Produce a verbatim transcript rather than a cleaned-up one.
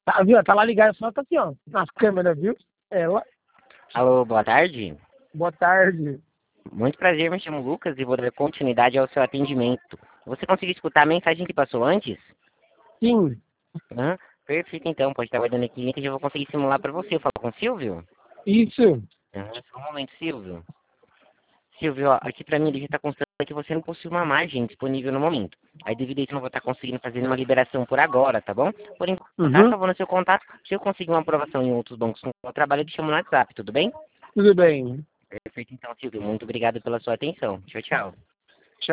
Tá, viu? Tá lá ligado, só tá aqui, ó, nas câmeras, viu? Ela. Alô, boa tarde. Boa tarde. Muito prazer, me chamo Lucas e vou dar continuidade ao seu atendimento. Você conseguiu escutar a mensagem que passou antes? Sim. Hã? Perfeito, então. Pode estar guardando aqui que eu já vou conseguir simular para você. Eu falo com o Silvio? Isso. Aham, só um momento, Silvio. Silvio, ó, aqui para mim ele já está constando que você não possui uma margem disponível no momento. Aí devido a isso eu não vou estar conseguindo fazer uma liberação por agora, tá bom? Por enquanto, tá Uhum. salvando seu contato. Se eu conseguir uma aprovação em outros bancos com o trabalho, eu te chamo no WhatsApp, tudo bem? Tudo bem. Perfeito, então, Silvio. Muito obrigado pela sua atenção. Tchau, tchau.